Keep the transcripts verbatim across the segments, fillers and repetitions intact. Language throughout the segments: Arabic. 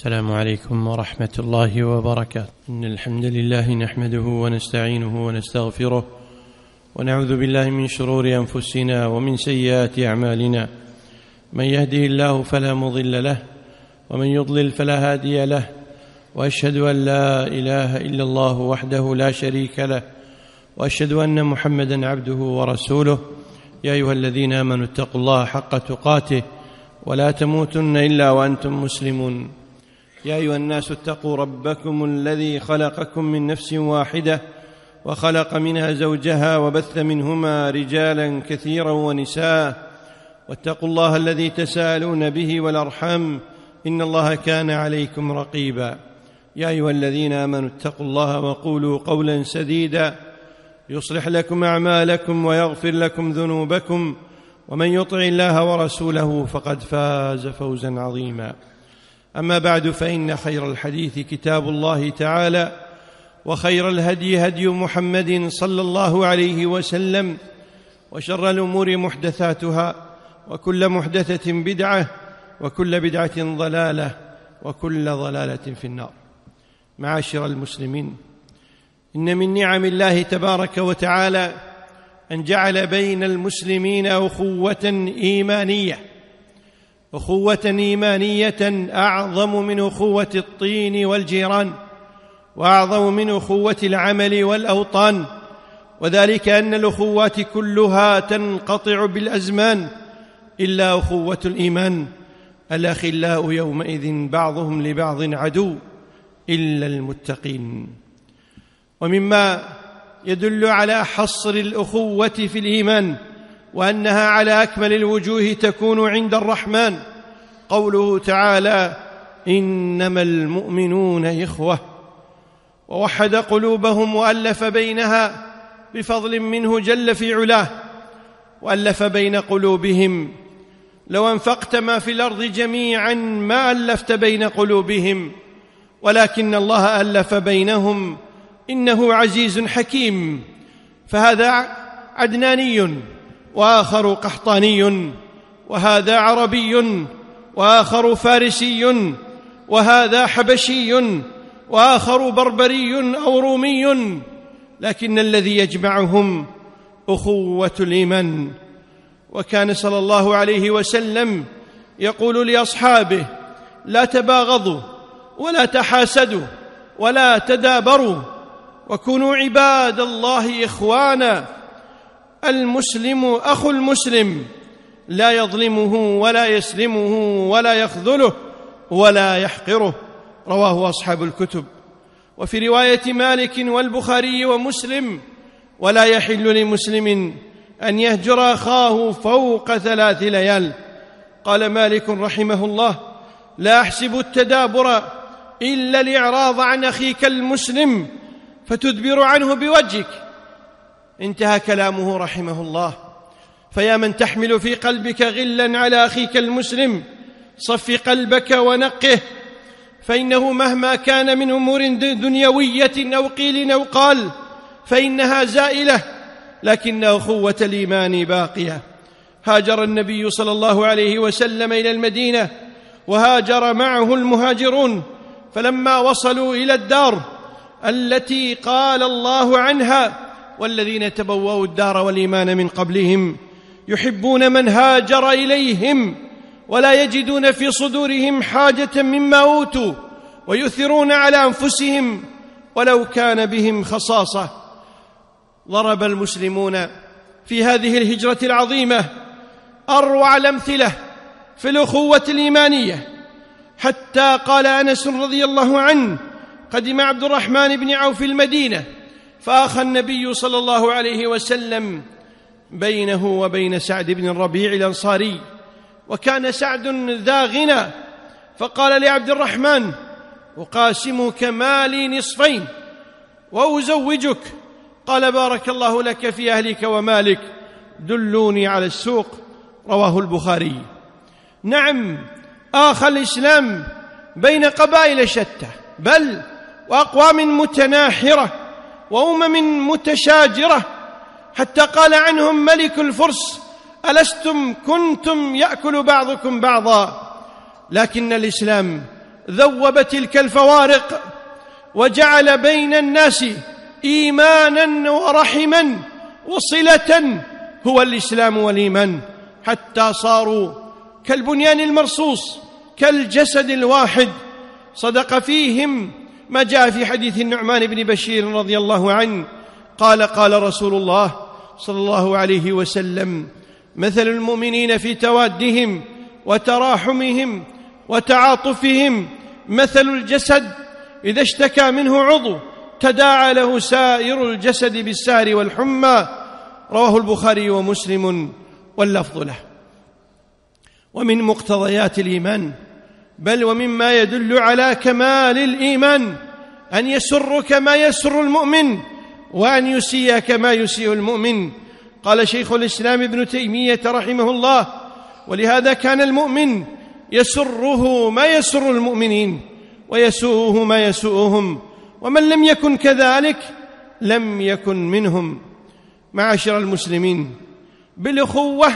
السلام عليكم ورحمة الله وبركاته. إن الحمد لله نحمده ونستعينه ونستغفره ونعوذ بالله من شرور أنفسنا ومن سيئات أعمالنا. من يهده الله فلا مضل له ومن يضلل فلا هادي له، وأشهد أن لا إله إلا الله وحده لا شريك له، وأشهد أن محمدا عبده ورسوله. يا أيها الذين آمنوا اتقوا الله حق تقاته ولا تموتن إلا وأنتم مسلمون. يا أيها الناس اتقوا ربكم الذي خلقكم من نفس واحدة وخلق منها زوجها وبث منهما رجالا كثيرا ونساء، واتقوا الله الذي تساءلون به والأرحام إن الله كان عليكم رقيبا. يا أيها الذين آمنوا اتقوا الله وقولوا قولا سديدا يصلح لكم أعمالكم ويغفر لكم ذنوبكم، ومن يطع الله ورسوله فقد فاز فوزا عظيما. أما بعد، فإن خير الحديث كتاب الله تعالى، وخير الهدي هدي محمد صلى الله عليه وسلم، وشر الأمور محدثاتها، وكل محدثة بدعة، وكل بدعة ضلالة، وكل ضلالة في النار. معاشر المسلمين، إن من نعم الله تبارك وتعالى أن جعل بين المسلمين أخوة إيمانية، أخوة إيمانية أعظم من أخوة الطين والجيران، وأعظم من أخوة العمل والأوطان، وذلك أن الأخوات كلها تنقطع بالأزمان إلا أخوة الإيمان. الأخلاء يومئذ بعضهم لبعض عدو إلا المتقين. ومما يدل على حصر الأخوة في الإيمان وأنها على أكمل الوجوه تكون عند الرحمن قوله تعالى: إنما المؤمنون إخوة، ووحد قلوبهم وألف بينها بفضل منه جل في علاه، وألف بين قلوبهم. لو أنفقت ما في الأرض جميعا ما ألفت بين قلوبهم، ولكن الله ألف بينهم إنه عزيز حكيم. فهذا عدناني وآخر قحطاني، وهذا عربي وآخر فارسي، وهذا حبشي وآخر بربري أو رومي، لكن الذي يجمعهم أخوة الإيمان. وكان صلى الله عليه وسلم يقول لأصحابه: لا تباغضوا ولا تحاسدوا ولا تدابروا، وكونوا عباد الله إخوانا. المسلم أخو المسلم، لا يظلمه ولا يسلمه ولا يخذله ولا يحقره. رواه أصحاب الكتب. وفي رواية مالك والبخاري ومسلم: ولا يحل لمسلم أن يهجر أخاه فوق ثلاث ليال. قال مالك رحمه الله: لا أحسب التدابر إلا الإعراض عن أخيك المسلم فتدبر عنه بوجهك. انتهى كلامه رحمه الله. فيا من تحمل في قلبك غلا على أخيك المسلم، صف قلبك ونقه، فإنه مهما كان من أمور دنيوية أو قيل أو قال فإنها زائلة، لكن أخوة الإيمان باقية. هاجر النبي صلى الله عليه وسلم إلى المدينة، وهاجر معه المهاجرون، فلما وصلوا إلى الدار التي قال الله عنها: والذين تبوأوا الدار والإيمان من قبلهم يحبون من هاجر إليهم ولا يجدون في صدورهم حاجة مما أوتوا ويؤثرون على أنفسهم ولو كان بهم خصاصة. ضرب المسلمون في هذه الهجرة العظيمة أروع الأمثلة في الأخوة الإيمانية، حتى قال أنس رضي الله عنه: قدم عبد الرحمن بن عوف المدينة، فآخى النبي صلى الله عليه وسلم بينه وبين سعد بن الربيع الأنصاري، وكان سعد ذا غنى، فقال لعبد الرحمن: أقاسمك مالي نصفين وأزوجك. قال: بارك الله لك في أهلك ومالك، دلوني على السوق. رواه البخاري. نعم، آخى الإسلام بين قبائل شتى، بل وأقوام متناحرة وأمم متشاجرة، حتى قال عنهم ملك الفرس: ألستم كنتم يأكل بعضكم بعضا. لكن الإسلام ذوب تلك الفوارق وجعل بين الناس إيمانا ورحما وصلة هو الإسلام والإيمان، حتى صاروا كالبنيان المرصوص كالجسد الواحد. صدق فيهم ما جاء في حديث النعمان بن بشير رضي الله عنه قال قال رسول الله صلى الله عليه وسلم: مثل المؤمنين في توادهم وتراحمهم وتعاطفهم مثل الجسد إذا اشتكى منه عضو تداعى له سائر الجسد بالسهر والحمى. رواه البخاري ومسلم واللفظ له. ومن مقتضيات الإيمان بل ومما يدل على كمال الإيمان أن يسرك ما يسر المؤمن وأن يسيئك ما يسيء المؤمن. قال شيخ الإسلام ابن تيمية رحمه الله: ولهذا كان المؤمن يسره ما يسر المؤمنين ويسوءه ما يسوءهم، ومن لم يكن كذلك لم يكن منهم. معاشر المسلمين، بالأخوة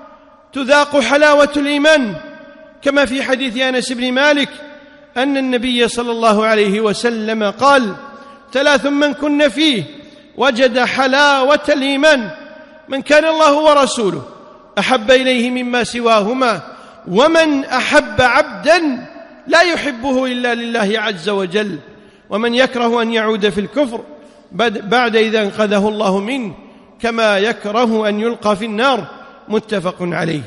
تذاق حلاوة الإيمان، كما في حديث أنس بن مالك أن النبي صلى الله عليه وسلم قال: ثلاث من كن فيه وجد حلاوة الإيمان: من كان الله ورسوله أحب إليه مما سواهما، ومن أحب عبدا لا يحبه إلا لله عز وجل، ومن يكره أن يعود في الكفر بعد إذا انقذه الله منه، كما يكره أن يلقى في النار. متفق عليه.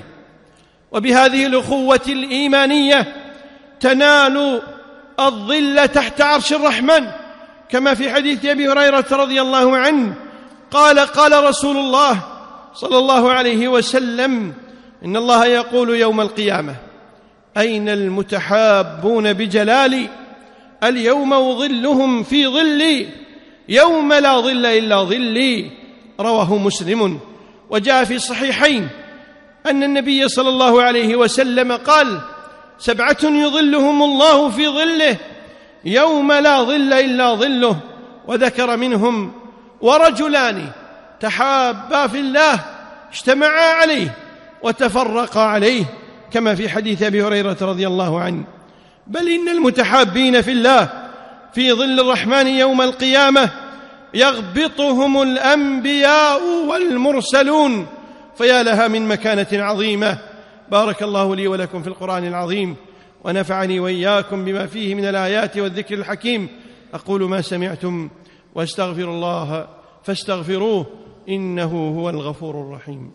وبهذه الأخوة الإيمانية تنال الظل تحت عرش الرحمن، كما في حديث أبي هريرة رضي الله عنه قال قال رسول الله صلى الله عليه وسلم: إن الله يقول يوم القيامة: أين المتحابون بجلالي؟ اليوم أظلهم في ظلي يوم لا ظل إلا ظلي. رواه مسلم. وجاء في الصحيحين أن النبي صلى الله عليه وسلم قال: سبعة يظلهم الله في ظله يوم لا ظل إلا ظله. وذكر منهم: ورجلان تحابا في الله اجتمعا عليه وتفرقا عليه، كما في حديث أبي هريرة رضي الله عنه. بل إن المتحابين في الله في ظل الرحمن يوم القيامة يغبطهم الأنبياء والمرسلون، فيا لها من مكانة عظيمة. بارك الله لي ولكم في القرآن العظيم، ونفعني وإياكم بما فيه من الآيات والذكر الحكيم. أقول ما سمعتم واستغفر الله فاستغفروه إنه هو الغفور الرحيم.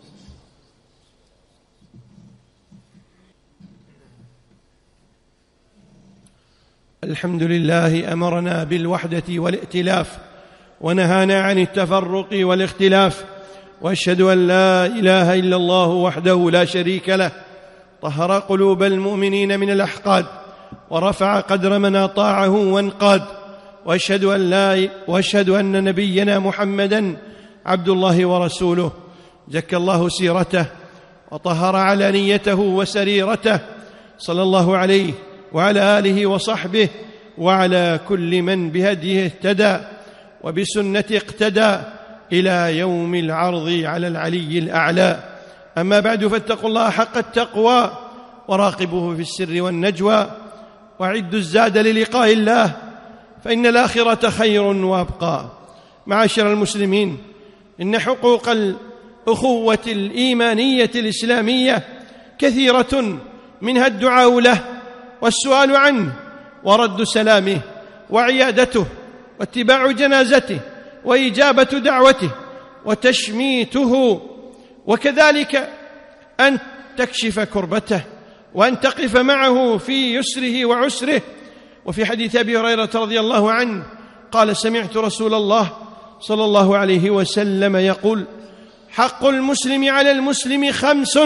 الحمد لله أمرنا بالوحدة والائتلاف ونهانا عن التفرق والاختلاف، وأشهد أن لا إله إلا الله وحده لا شريك له، طهر قلوب المؤمنين من الأحقاد ورفع قدر من أطاعه وانقاد. وأشهد أن, لا وأشهد أن نبينا محمدًا عبد الله ورسوله، زكى الله سيرته وطهر علانيته وسريرته، صلى الله عليه وعلى آله وصحبه وعلى كل من بهديه اهتدى وبسنة اقتدى إلى يوم العرض على العلي الأعلى. أما بعد، فاتقوا الله حق التقوى وراقبوه في السر والنجوى، وأعدوا الزاد للقاء الله، فإن الآخرة خير وأبقى. معاشر المسلمين، إن حقوق الأخوة الإيمانية الإسلامية كثيرة، منها الدعاء له والسؤال عنه ورد سلامه وعيادته واتباع جنازته وإجابة دعوته وتشميته، وكذلك أن تكشف كربته وأن تقف معه في يسره وعسره. وفي حديث أبي هريرة رضي الله عنه قال: سمعت رسول الله صلى الله عليه وسلم يقول: حق المسلم على المسلم خمس: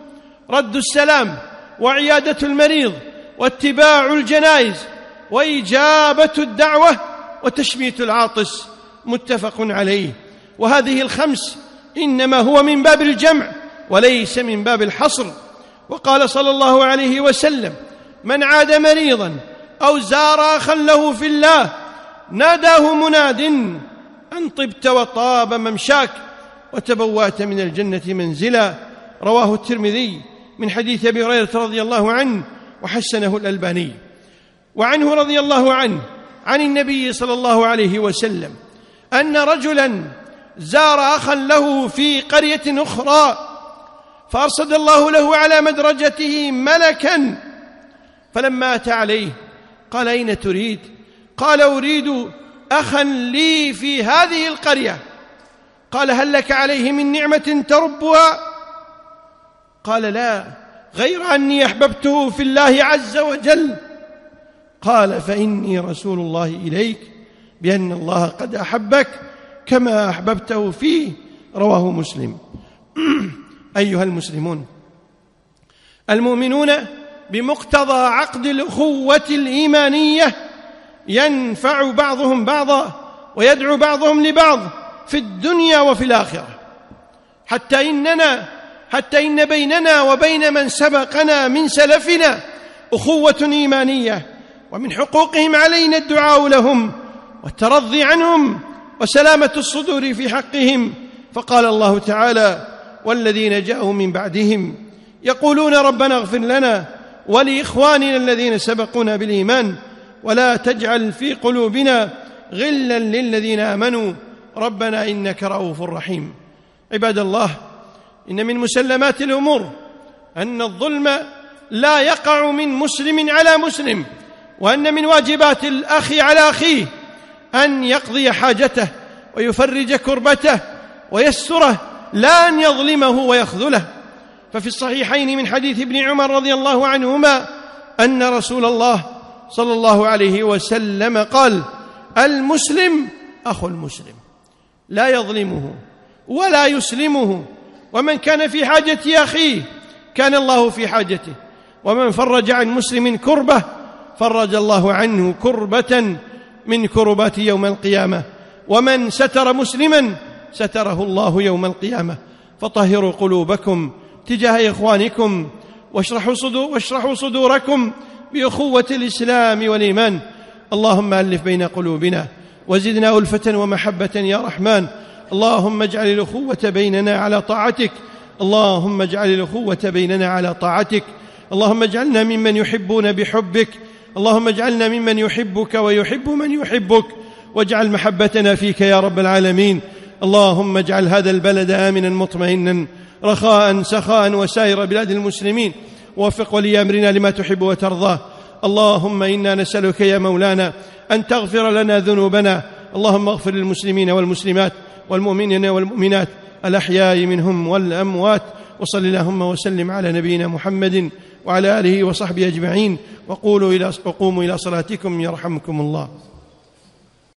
رد السلام وعيادة المريض واتباع الجنائز وإجابة الدعوة وتشميت العاطس. متفق عليه. وهذه الخمس إنما هو من باب الجمع وليس من باب الحصر. وقال صلى الله عليه وسلم: من عاد مريضا أو زار أخا له في الله ناداه مناد أن طبت وطاب ممشاك وتبوات من الجنة منزلا. رواه الترمذي من حديث أبي هريرة رضي الله عنه وحسنه الألباني. وعنه رضي الله عنه عن النبي صلى الله عليه وسلم أن رجلا زار أخا له في قرية أخرى، فأرصد الله له على مدرجته ملكا، فلما أتى عليه قال: أين تريد؟ قال: أريد أخا لي في هذه القرية. قال: هل لك عليه من نعمة تربها؟ قال: لا، غير أني أحببته في الله عز وجل. قال: فإني رسول الله إليك بأن الله قد أحبك كما أحببته فيه. رواه مسلم. أيها المسلمون، المؤمنون بمقتضى عقد الأخوة الإيمانية ينفع بعضهم بعضا ويدعو بعضهم لبعض في الدنيا وفي الآخرة، حتى إننا حتى إن بيننا وبين من سبقنا من سلفنا أخوة إيمانية، ومن حقوقهم علينا الدعاء لهم والترضي عنهم وسلامة الصدور في حقهم. فقال الله تعالى: والذين جاءوا من بعدهم يقولون ربنا اغفر لنا ولإخواننا الذين سبقونا بالإيمان ولا تجعل في قلوبنا غلا للذين آمنوا ربنا إنك رؤوف رحيم. عباد الله، إن من مسلمات الأمور أن الظلم لا يقع من مسلم على مسلم، وأن من واجبات الأخ على أخيه أن يقضي حاجته ويفرج كربته ويستره، لا أن يظلمه ويخذله. ففي الصحيحين من حديث ابن عمر رضي الله عنهما أن رسول الله صلى الله عليه وسلم قال: المسلم أخو المسلم، لا يظلمه ولا يسلمه، ومن كان في حاجة أخيه كان الله في حاجته، ومن فرج عن مسلم كربة فرج الله عنه كربة من كربات يوم القيامة، ومن ستر مسلما ستره الله يوم القيامة. فطهروا قلوبكم تجاه إخوانكم واشرحوا, صدور واشرحوا صدوركم بأخوة الإسلام والإيمان. اللهم ألف بين قلوبنا وزدنا ألفة ومحبة يا رحمن. اللهم اجعل الأخوة بيننا على طاعتك، اللهم اجعل الأخوة بيننا على طاعتك، اللهم اجعلنا ممن يحبون بحبك، اللهم اجعلنا ممن يحبك ويحب من يحبك، واجعل محبتنا فيك يا رب العالمين. اللهم اجعل هذا البلد آمنا مطمئنا رخاء سخاء وسائر بلاد المسلمين، ووفق ولي أمرنا لما تحب وترضاه. اللهم إنا نسألك يا مولانا أن تغفر لنا ذنوبنا، اللهم اغفر للمسلمين والمسلمات والمؤمنين والمؤمنات الأحياء منهم والأموات. وصل اللهم وسلم على نبينا محمد وعلى آله وصحبه أجمعين، وقولوا إلى وقوموا إلى صلاتكم يرحمكم الله.